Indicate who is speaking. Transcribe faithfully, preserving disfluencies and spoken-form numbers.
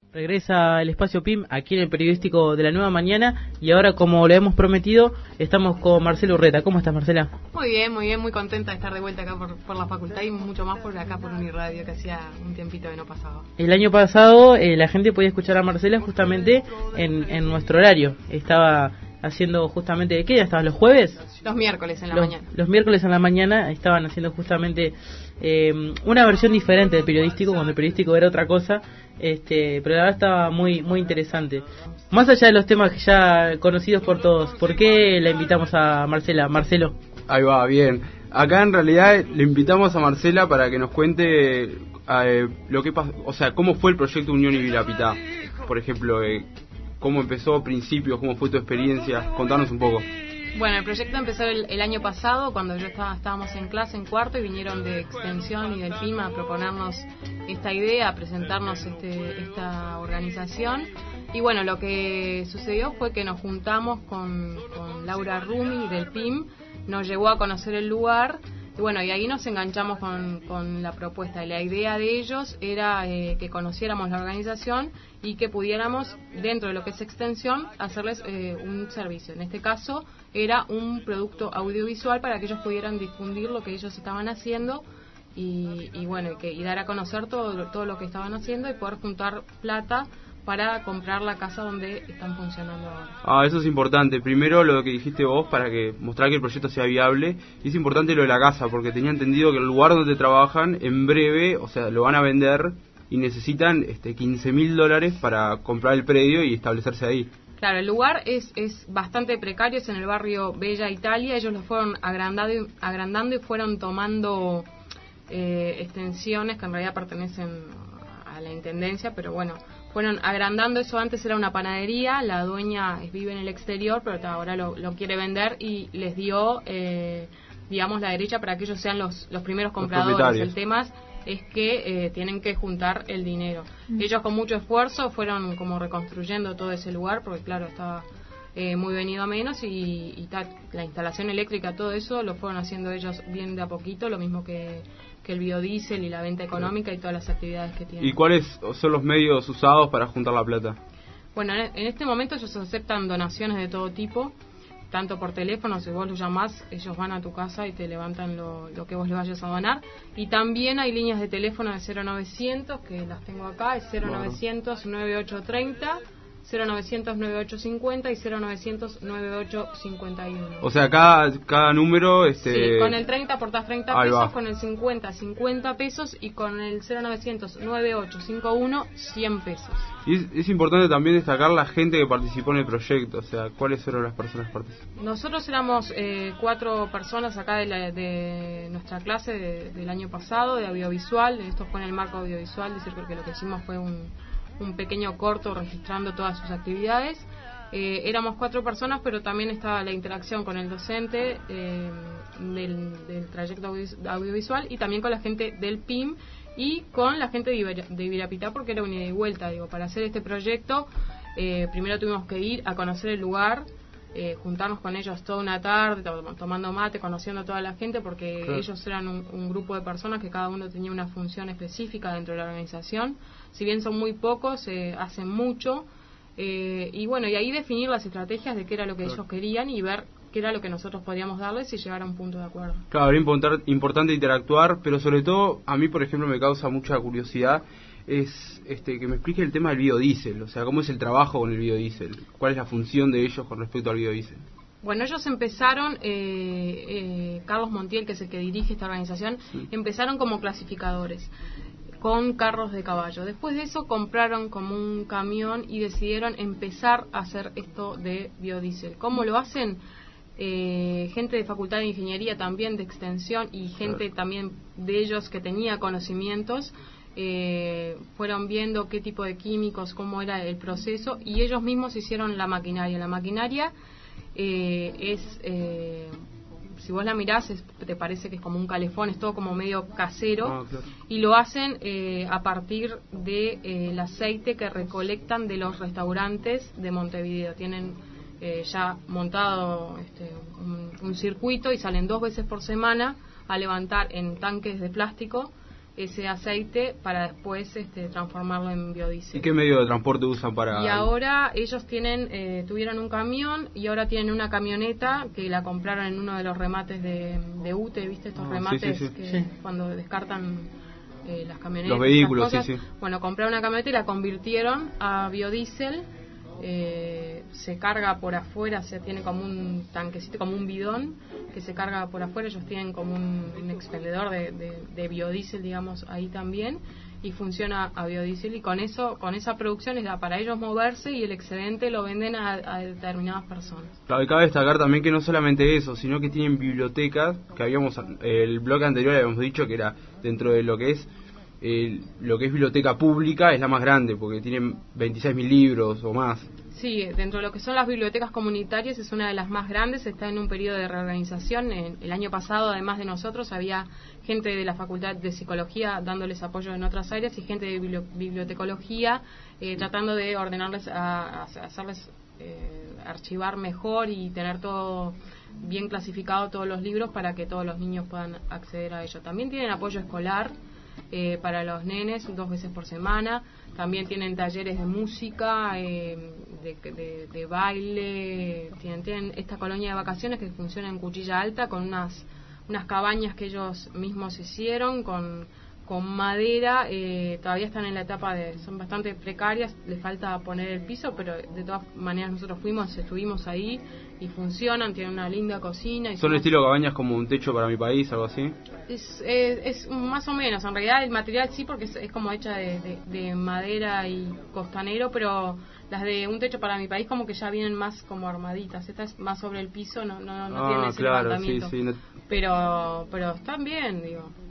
Speaker 1: Regresa el espacio P I M aquí en el periodístico de la Nueva Mañana y ahora, como lo hemos prometido, estamos con Marcela Urreta. ¿Cómo estás, Marcela?
Speaker 2: Muy bien, muy bien, muy contenta de estar de vuelta acá por, por la facultad y mucho más por acá por Uniradio, que hacía un tiempito que no pasaba.
Speaker 1: El año pasado eh, la gente podía escuchar a Marcela justamente en, en nuestro horario. Estaba haciendo justamente, ¿qué día estabas? ¿Los jueves?
Speaker 2: Los miércoles en la
Speaker 1: los,
Speaker 2: mañana.
Speaker 1: Los miércoles en la mañana estaban haciendo justamente eh, una versión diferente del periodístico, cuando el periodístico era otra cosa. Este, pero la verdad estaba muy muy interesante. Más allá de los temas que ya conocidos por todos, ¿por qué la invitamos a Marcela? Marcelo.
Speaker 3: Ahí va, bien. Acá en realidad le invitamos a Marcela para que nos cuente eh, lo que pasó, o sea, cómo fue el proyecto Unión Ibirapitá. Por ejemplo, eh, cómo empezó, principios, cómo fue tu experiencia. Contanos un poco.
Speaker 2: Bueno, el proyecto empezó el, el año pasado, cuando yo estaba estábamos en clase en cuarto y vinieron de Extensión y del P I M a proponernos esta idea, a presentarnos este, esta organización. Y bueno, lo que sucedió fue que nos juntamos con, con Laura Rumi del P I M, nos llevó a conocer el lugar. Y bueno, y ahí nos enganchamos con, con la propuesta. Y la idea de ellos era eh, que conociéramos la organización y que pudiéramos, dentro de lo que es extensión, hacerles eh, un servicio. En este caso, era un producto audiovisual para que ellos pudieran difundir lo que ellos estaban haciendo y, y bueno, y, que, y dar a conocer todo, todo lo que estaban haciendo y poder juntar plata para comprar la casa donde están funcionando ahora.
Speaker 3: Ah, eso es importante. Primero lo que dijiste vos, para que mostrar que el proyecto sea viable. Y es importante lo de la casa, porque tenía entendido que el lugar donde trabajan, en breve, o sea, lo van a vender y necesitan este, quince mil dólares para comprar el predio y establecerse ahí.
Speaker 2: Claro, el lugar es, es bastante precario, es en el barrio Bella Italia. Ellos lo fueron agrandando y, agrandando y fueron tomando eh, extensiones que en realidad pertenecen a la intendencia, pero bueno, fueron agrandando eso. Antes era una panadería, la dueña vive en el exterior, pero ahora lo, lo quiere vender y les dio, eh, digamos, la derecha para que ellos sean los, los primeros compradores.
Speaker 3: Los
Speaker 2: el tema es que eh, tienen que juntar el dinero. Mm. Ellos con mucho esfuerzo fueron como reconstruyendo todo ese lugar, porque claro, estaba eh, muy venido a menos y, y ta, la instalación eléctrica, todo eso lo fueron haciendo ellos bien de a poquito, lo mismo que que el biodiesel y la venta económica y todas las actividades que tienen.
Speaker 3: ¿Y cuáles son los medios usados para juntar la plata?
Speaker 2: Bueno, en este momento ellos aceptan donaciones de todo tipo, tanto por teléfono, si vos los llamás, ellos van a tu casa y te levantan lo, lo que vos le vayas a donar. Y también hay líneas de teléfono de cero novecientos, que las tengo acá, es cero novecientos nueve ocho treinta, cero novecientos nueve ocho cincuenta y cero novecientos nueve ocho cincuenta y uno.
Speaker 3: O sea, cada, cada número... este
Speaker 2: Sí, con el treinta aportás treinta
Speaker 3: Ahí
Speaker 2: pesos,
Speaker 3: va.
Speaker 2: Con el cincuenta, cincuenta pesos y con el cero novecientos nueve ocho cincuenta y uno, cien pesos.
Speaker 3: Y es, es importante también destacar la gente que participó en el proyecto, o sea, ¿cuáles fueron las personas que participaron?
Speaker 2: Nosotros éramos eh, cuatro personas acá de, la, de nuestra clase de, del año pasado, de audiovisual. Esto fue en el marco audiovisual, decir que lo que hicimos fue un... un pequeño corto registrando todas sus actividades. Eh, éramos cuatro personas, pero también estaba la interacción con el docente eh, del, del trayecto audiovisual y también con la gente del P I M y con la gente de, Ibir- de Ibirapitá, porque era una ida y vuelta. Digo, para hacer este proyecto eh, primero tuvimos que ir a conocer el lugar, eh, juntarnos con ellos toda una tarde, to- tomando mate, conociendo a toda la gente, porque claro, ellos eran un, un grupo de personas que cada uno tenía una función específica dentro de la organización. Si bien son muy pocos, eh, hacen mucho. Eh, y bueno, y ahí definir las estrategias de qué era lo que claro, ellos querían y ver qué era lo que nosotros podíamos darles y llegar a un punto de acuerdo.
Speaker 3: Claro, era importar, importante interactuar, pero sobre todo, a mí, por ejemplo, me causa mucha curiosidad, es este que me explique el tema del biodiesel, o sea, cómo es el trabajo con el biodiesel, cuál es la función de ellos con respecto al biodiesel.
Speaker 2: Bueno, ellos empezaron, eh, eh, Carlos Montiel, que es el que dirige esta organización, sí, empezaron como clasificadores con carros de caballo. Después de eso compraron como un camión y decidieron empezar a hacer esto de biodiesel. ¿Cómo lo hacen? Eh, gente de Facultad de Ingeniería también, de Extensión, y gente claro, también de ellos que tenía conocimientos, eh, fueron viendo qué tipo de químicos, cómo era el proceso, y ellos mismos hicieron la maquinaria. La maquinaria eh, es... Eh, si vos la mirás, es, te parece que es como un calefón, es todo como medio casero, ah, claro, y lo hacen eh, a partir de eh, el aceite que recolectan de los restaurantes de Montevideo. Tienen eh, ya montado este, un, un circuito y salen dos veces por semana a levantar en tanques de plástico ese aceite para después este, transformarlo en biodiesel.
Speaker 3: ¿Y qué medio de transporte usan para...?
Speaker 2: Y ahora ellos tienen eh, tuvieron un camión y ahora tienen una camioneta que la compraron en uno de los remates de, de U T E, ¿viste? Estos
Speaker 3: Ah,
Speaker 2: remates
Speaker 3: sí, sí, sí.
Speaker 2: que
Speaker 1: Sí.
Speaker 2: cuando descartan eh, las camionetas.
Speaker 3: Los vehículos,
Speaker 2: esas
Speaker 3: sí,
Speaker 2: cosas.
Speaker 3: sí.
Speaker 2: Bueno, compraron una camioneta y la convirtieron a biodiesel. Eh, se carga por afuera, o sea, tiene como un tanquecito, como un bidón que se carga por afuera. Ellos tienen como un, un expendedor de, de, de biodiesel, digamos, ahí también, y funciona a biodiesel, y con eso, con esa producción les da para ellos moverse y el excedente lo venden a, a determinadas personas.
Speaker 3: Claro, y cabe destacar también que no solamente eso, sino que tienen bibliotecas, que habíamos, el bloque anterior habíamos dicho que era dentro de lo que es eh, lo que es biblioteca pública, es la más grande, porque tienen veintiséis mil libros o más.
Speaker 2: Sí, dentro de lo que son las bibliotecas comunitarias es una de las más grandes, está en un periodo de reorganización. En, el año pasado, además de nosotros, había gente de la Facultad de Psicología dándoles apoyo en otras áreas y gente de bibli- bibliotecología eh, tratando de ordenarles, a, a hacerles eh, archivar mejor y tener todo bien clasificado, todos los libros, para que todos los niños puedan acceder a ello. También tienen apoyo escolar eh, para los nenes dos veces por semana. También tienen talleres de música, eh, de, de, de baile. Tienen, tienen esta colonia de vacaciones que funciona en Cuchilla Alta con unas unas cabañas que ellos mismos hicieron con, con madera. Eh, todavía están en la etapa de... son bastante precarias, les falta poner el piso, pero de todas maneras nosotros fuimos, estuvimos ahí y funcionan, tienen una linda cocina.
Speaker 3: ¿Son estilo cabañas como un techo para mi país, algo así?
Speaker 2: Es, es, es más o menos, en realidad el material sí, porque es, es como hecha de, de, de madera y costanero, pero las de un techo para mi país como que ya vienen más como armaditas. Esta es más sobre el piso, no, no, no
Speaker 3: Ah,
Speaker 2: tiene ese
Speaker 3: claro,
Speaker 2: levantamiento.
Speaker 3: sí, sí, no-
Speaker 2: Pero, pero están bien, digo.